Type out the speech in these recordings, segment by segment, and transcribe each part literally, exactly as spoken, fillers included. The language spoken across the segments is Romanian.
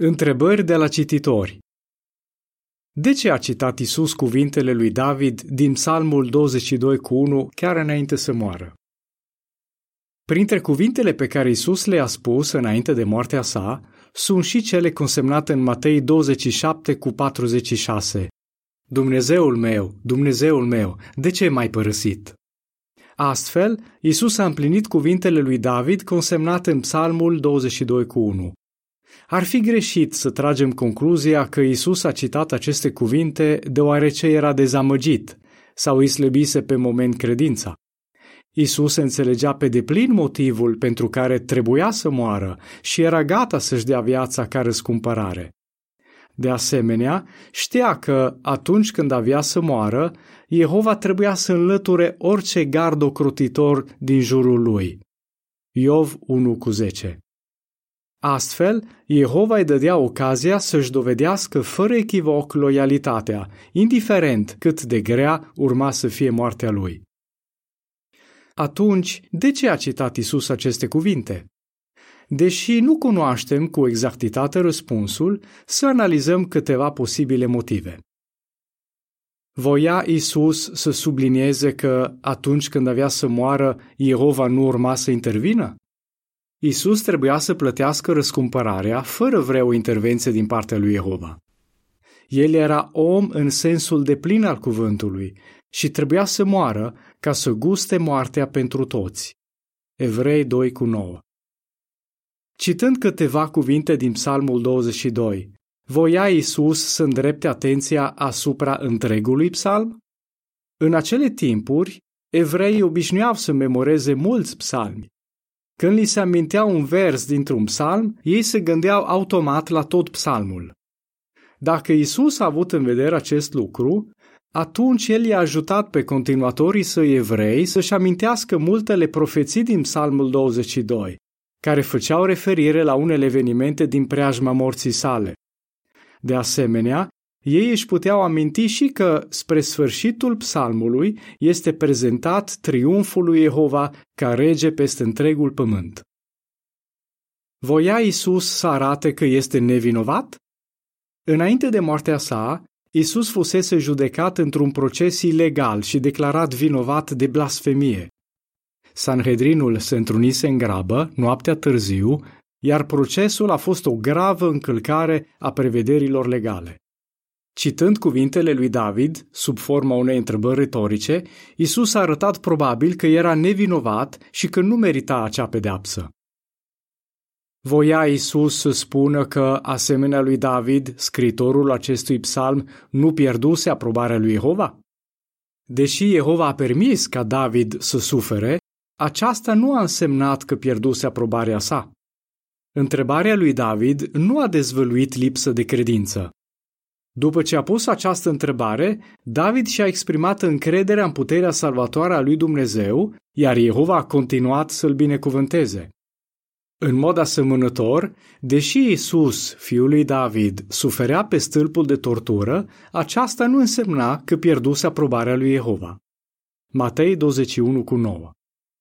Întrebări de la cititori. De ce a citat Iisus cuvintele lui David din Psalmul douăzeci și doi cu unu chiar înainte să moară? Printre cuvintele pe care Iisus le-a spus înainte de moartea sa, sunt și cele consemnate în Matei douăzeci și șapte cu patruzeci și șase. Dumnezeul meu, Dumnezeul meu, de ce m-ai părăsit? Astfel, Iisus a împlinit cuvintele lui David consemnate în Psalmul douăzeci și doi cu unu. Ar fi greșit să tragem concluzia că Iisus a citat aceste cuvinte deoarece era dezamăgit sau îi slăbise pe moment credința. Iisus înțelegea pe deplin motivul pentru care trebuia să moară și era gata să-și dea viața ca răscumpărare. De asemenea, știa că, atunci când avea să moară, Jehova trebuia să înlăture orice gard ocrotitor din jurul lui. Iov unu cu zece. Astfel, Jehova îi dădea ocazia să-și dovedească fără echivoc loialitatea, indiferent cât de grea urma să fie moartea lui. Atunci, de ce a citat Iisus aceste cuvinte? Deși nu cunoaștem cu exactitate răspunsul, să analizăm câteva posibile motive. Voia Iisus să sublinieze că, atunci când avea să moară, Jehova nu urma să intervină? Iisus trebuia să plătească răscumpărarea fără vreo intervenție din partea lui Jehova. El era om în sensul deplin al cuvântului și trebuia să moară ca să guste moartea pentru toți. Evrei doi cu nouă. Citând câteva cuvinte din Psalmul douăzeci și doi, voia Iisus să îndrepte atenția asupra întregului psalm? În acele timpuri, evreii obișnuiau să memoreze mulți psalmi. Când li se amintea un vers dintr-un psalm, ei se gândeau automat la tot psalmul. Dacă Iisus a avut în vedere acest lucru, atunci El i-a ajutat pe continuatorii săi evrei să-și amintească multele profeții din Psalmul douăzeci și doi, care făceau referire la unele evenimente din preajma morții sale. De asemenea, ei își puteau aminti și că, spre sfârșitul psalmului, este prezentat triumful lui Jehova ca rege peste întregul pământ. Voia Iisus să arate că este nevinovat? Înainte de moartea sa, Iisus fusese judecat într-un proces ilegal și declarat vinovat de blasfemie. Sanhedrinul se întrunise în grabă, noaptea târziu, iar procesul a fost o gravă încălcare a prevederilor legale. Citând cuvintele lui David, sub forma unei întrebări retorice, Iisus a arătat probabil că era nevinovat și că nu merita acea pedeapsă. Voia Iisus să spună că, asemenea lui David, scriitorul acestui psalm nu pierduse aprobarea lui Jehova? Deși Jehova a permis ca David să sufere, aceasta nu a însemnat că pierduse aprobarea sa. Întrebarea lui David nu a dezvăluit lipsă de credință. După ce a pus această întrebare, David și-a exprimat încrederea în puterea salvatoare a lui Dumnezeu, iar Jehova a continuat să-l binecuvânteze. În mod asemănător, deși Iisus, fiul lui David, suferea pe stâlpul de tortură, aceasta nu însemna că pierduse aprobarea lui Jehova. Matei douăzeci și unu cu nouă.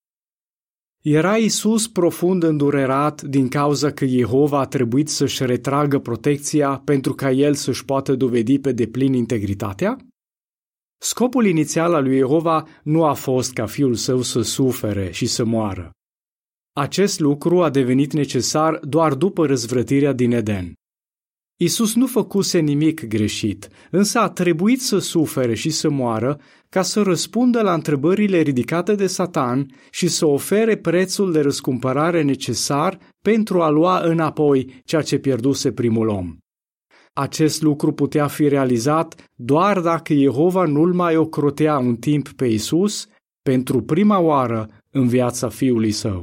Era Iisus profund îndurerat din cauza că Jehova a trebuit să-și retragă protecția pentru ca el să-și poată dovedi pe deplin integritatea? Scopul inițial al lui Jehova nu a fost ca fiul său să sufere și să moară. Acest lucru a devenit necesar doar după răzvrătirea din Eden. Iisus nu făcuse nimic greșit, însă a trebuit să sufere și să moară ca să răspundă la întrebările ridicate de Satan și să ofere prețul de răscumpărare necesar pentru a lua înapoi ceea ce pierduse primul om. Acest lucru putea fi realizat doar dacă Jehova nu-l mai ocrotea un timp pe Iisus pentru prima oară în viața fiului său.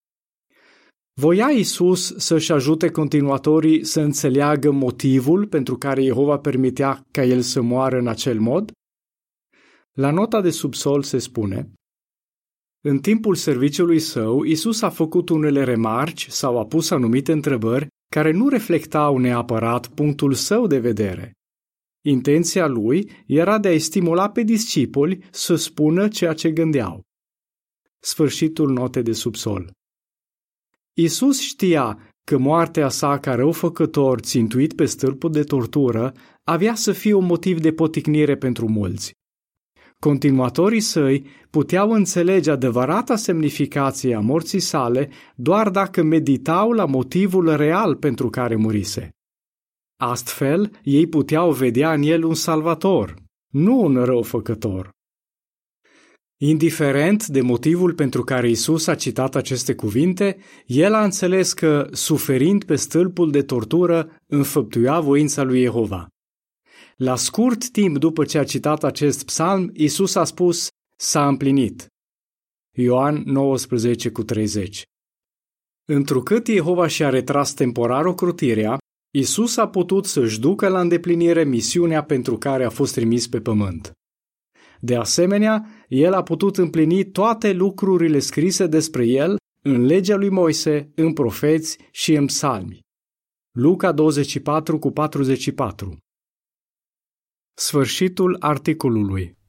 Voia Iisus să-și ajute continuatorii să înțeleagă motivul pentru care Jehova permitea ca el să moară în acel mod? La nota de subsol se spune: în timpul serviciului său, Iisus a făcut unele remarci sau a pus anumite întrebări care nu reflectau neapărat punctul său de vedere. Intenția lui era de a-i stimula pe discipoli să spună ceea ce gândeau. Sfârșitul notei de subsol. Iisus știa că moartea sa ca răufăcător țintuit pe stâlpul de tortură avea să fie un motiv de poticnire pentru mulți. Continuatorii săi puteau înțelege adevărata semnificație a morții sale doar dacă meditau la motivul real pentru care murise. Astfel, ei puteau vedea în el un salvator, nu un răufăcător. Indiferent de motivul pentru care Isus a citat aceste cuvinte, el a înțeles că, suferind pe stâlpul de tortură, înfăptuia voința lui Jehova. La scurt timp după ce a citat acest psalm, Isus a spus: s-a împlinit. Ioan nouăsprezece cu treizeci. Întrucât Jehova și-a retras temporar ocrotirea, Isus a putut să-și ducă la îndeplinire misiunea pentru care a fost trimis pe pământ. De asemenea, el a putut împlini toate lucrurile scrise despre el în legea lui Moise, în profeți și în psalmi. Luca douăzeci și patru cu patruzeci și patru. Sfârșitul articolului.